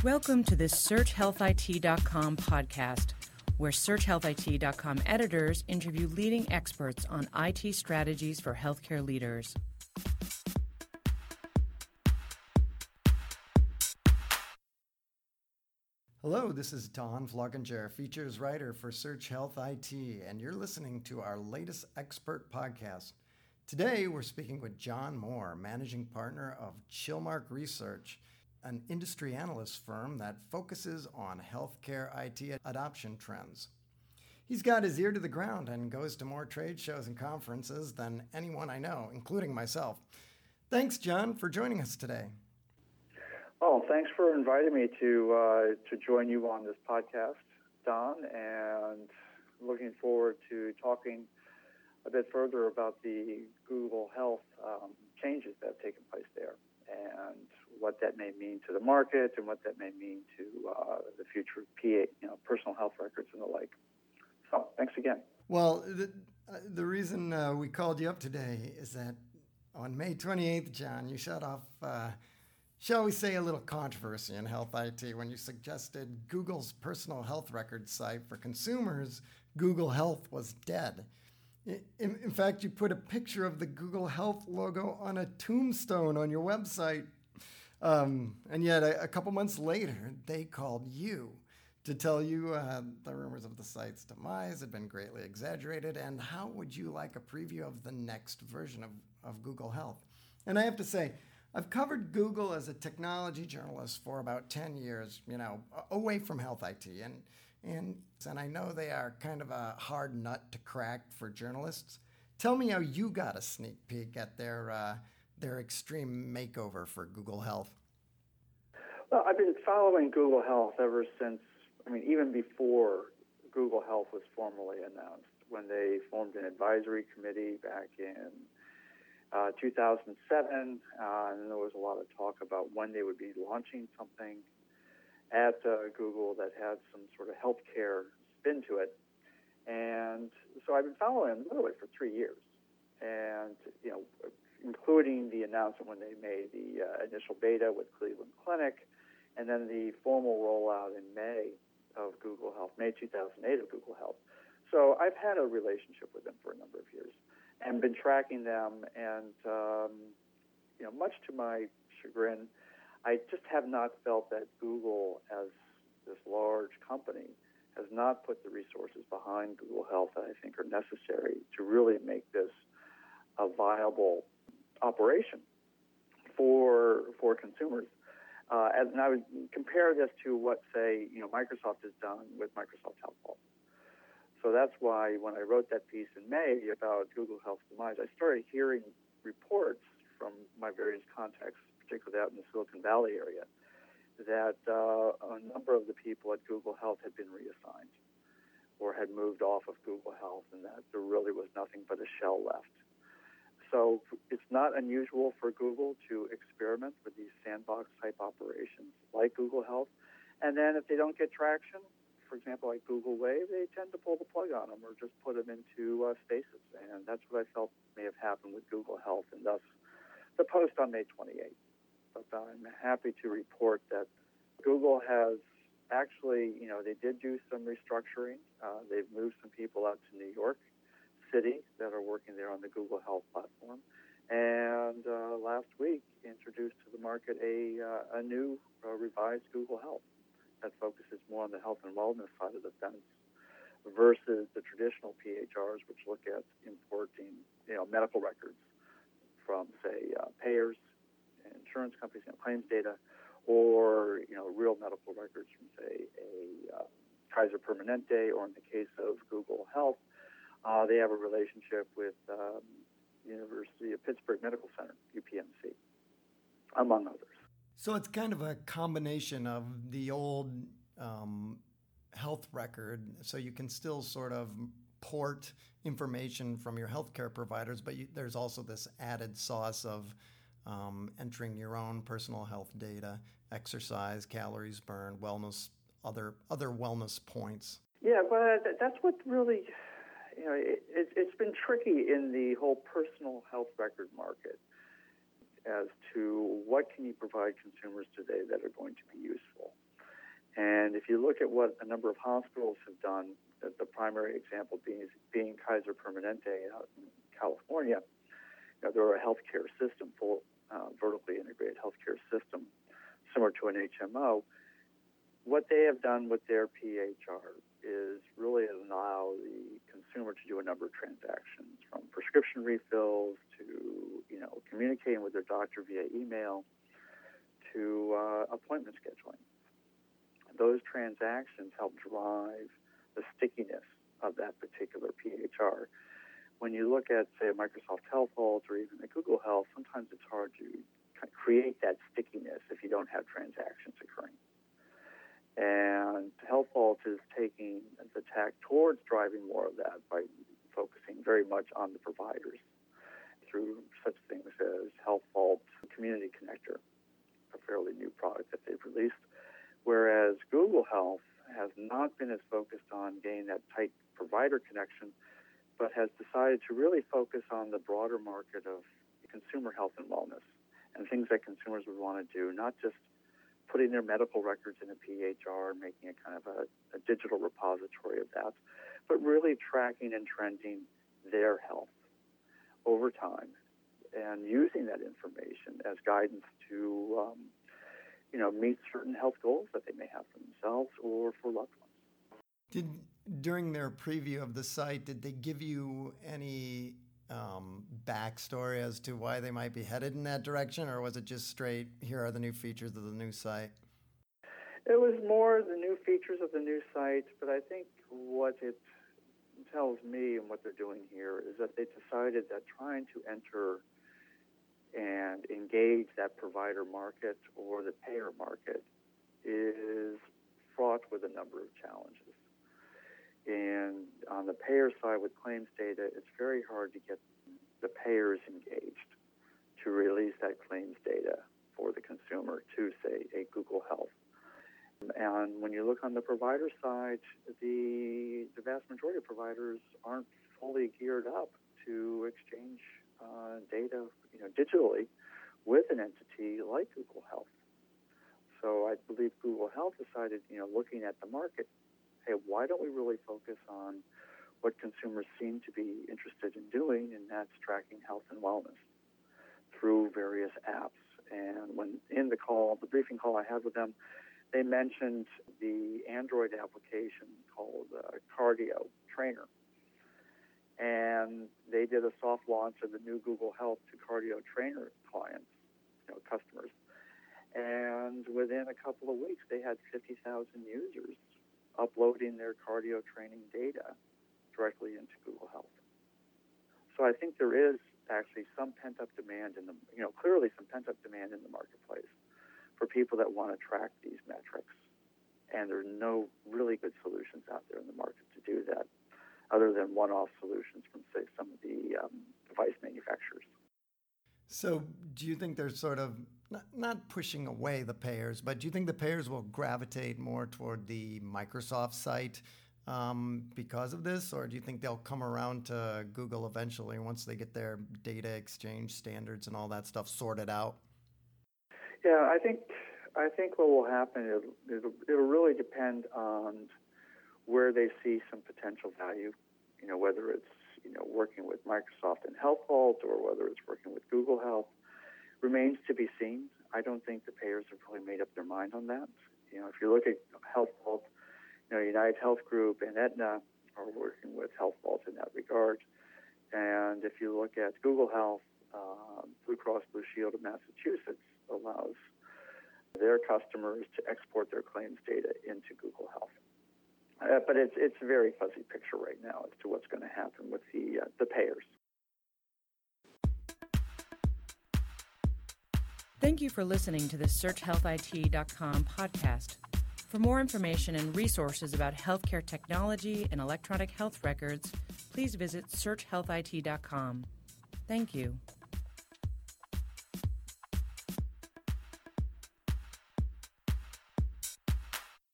Welcome to the SearchHealthIT.com podcast, where SearchHealthIT.com editors interview leading experts on IT strategies for healthcare leaders. Hello, this is Don Flockinger, features writer for Search Health IT, and you're listening to our latest expert podcast. Today, we're speaking with John Moore, managing partner of Chilmark Research, an industry analyst firm that focuses on healthcare IT adoption trends. He's got his ear to the ground and goes to more trade shows and conferences than anyone I know, including myself. Thanks, John, for joining us today. Oh, thanks for inviting me to join you on this podcast, Don, and looking forward to talking a bit further about the Google Health changes that have taken place there and what that may mean to the market and what that may mean to the future of PA, personal health records and the like. So, thanks again. Well, the reason we called you up today is that on May 28th, John, you shut off shall we say, a little controversy in health IT when you suggested Google's personal health record site for consumers, Google Health, was dead. In fact, you put a picture of the Google Health logo on a tombstone on your website. And yet, a couple months later, they called you to tell you the rumors of the site's demise had been greatly exaggerated, and how would you like a preview of the next version of Google Health? And I have to say, I've covered Google as a technology journalist for about 10 years, away from health IT. And I know they are kind of a hard nut to crack for journalists. Tell me how you got a sneak peek at their extreme makeover for Google Health. Well, I've been following Google Health ever since, even before Google Health was formally announced, when they formed an advisory committee back in 2007, and there was a lot of talk about when they would be launching something at Google that had some sort of healthcare spin to it. And so I've been following them literally for 3 years, and including the announcement when they made the initial beta with Cleveland Clinic, and then the formal rollout in May of Google Health, May 2008 of Google Health. So I've had a relationship with them for a number of years and been tracking them, and much to my chagrin, I just have not felt that Google, as this large company, has not put the resources behind Google Health that I think are necessary to really make this a viable operation for consumers. And I would compare this to what, say, Microsoft has done with Microsoft Health Vault. So that's why when I wrote that piece in May about Google Health's demise, I started hearing reports from my various contacts, particularly out in the Silicon Valley area, that a number of the people at Google Health had been reassigned or had moved off of Google Health, and that there really was nothing but a shell left. So it's not unusual for Google to experiment with these sandbox-type operations like Google Health, and then if they don't get traction, for example, like Google Wave, they tend to pull the plug on them or just put them into stasis. And that's what I felt may have happened with Google Health, and thus the post on May 28th. But I'm happy to report that Google has actually, they did do some restructuring. They've moved some people out to New York City that are working there on the Google Health platform. And last week introduced to the market a new revised Google Health that focuses more on the health and wellness side of the fence versus the traditional PHRs, which look at importing, medical records from, say, payers, insurance companies, claims data, or, real medical records from, say, a Kaiser Permanente, or in the case of Google Health, they have a relationship with University of Pittsburgh Medical Center, UPMC, among others. So it's kind of a combination of the old health record, so you can still sort of port information from your healthcare providers, but there's also this added sauce of entering your own personal health data, exercise, calories burned, wellness, other wellness points. Yeah, well, that's what really, it's been tricky in the whole personal health record market as to what can you provide consumers today that are going to be useful. And if you look at what a number of hospitals have done, the primary example being Kaiser Permanente out in California, they're a healthcare system, full vertically integrated healthcare system, similar to an HMO. What they have done with their PHR is really allow the consumer to do a number of transactions, from prescription refills to communicating with their doctor via email to appointment scheduling. Those transactions help drive the stickiness of that particular PHR. When you look at, say, a Microsoft Health Vault or even a Google Health, sometimes it's hard to create that stickiness if you don't have transactions occurring. And Health Vault is taking the tack towards driving more of that by focusing very much on the providers through such things as Health Vault Community Connector, a fairly new product that they've released, whereas Google Health has not been as focused on getting that tight provider connection, but has decided to really focus on the broader market of consumer health and wellness and things that consumers would want to do, not just putting their medical records in a PHR, making a kind of a digital repository of that, but really tracking and trending their health over time and using that information as guidance to meet certain health goals that they may have for themselves or for loved ones. During their preview of the site, did they give you any backstory as to why they might be headed in that direction, or was it just straight, here are the new features of the new site? It was more the new features of the new site, but I think what it tells me and what they're doing here is that they decided that trying to enter and engage that provider market or the payer market is fraught with a number of challenges. And on the payer side with claims data, it's very hard to get the payers engaged to release that claims data for the consumer to, say, a Google Health. And when you look on the provider side, the vast majority of providers aren't fully geared up to exchange data digitally with an entity like Google Health. So I believe Google Health decided, looking at the market, hey, why don't we really focus on what consumers seem to be interested in doing, and that's tracking health and wellness through various apps. And when in the briefing call I had with them, they mentioned the Android application called Cardio Trainer. And they did a soft launch of the new Google Health to Cardio Trainer clients, customers. And within a couple of weeks, they had 50,000 users uploading their cardio training data directly into Google Health. So I think there is actually some pent-up demand clearly some pent-up demand in the marketplace for people that want to track these metrics. And there are no really good solutions out there in the market to do that, other than one-off solutions from, say, some of the device manufacturers. So do you think they're sort of not pushing away the payers, but do you think the payers will gravitate more toward the Microsoft site because of this, or do you think they'll come around to Google eventually once they get their data exchange standards and all that stuff sorted out? Yeah, I think what will happen, it'll really depend on where they see some potential value, whether it's working with Microsoft and Health Vault or whether it's working with Google Health, remains to be seen. I don't think the payers have really made up their mind on that. If you look at Health Vault, United Health Group and Aetna are working with Health Vault in that regard. And if you look at Google Health, Blue Cross Blue Shield of Massachusetts allows their customers to export their claims data into Google Health. But it's a very fuzzy picture right now as to what's going to happen with the payers. Thank you for listening to the SearchHealthIT.com podcast. For more information and resources about healthcare technology and electronic health records, please visit SearchHealthIT.com. Thank you.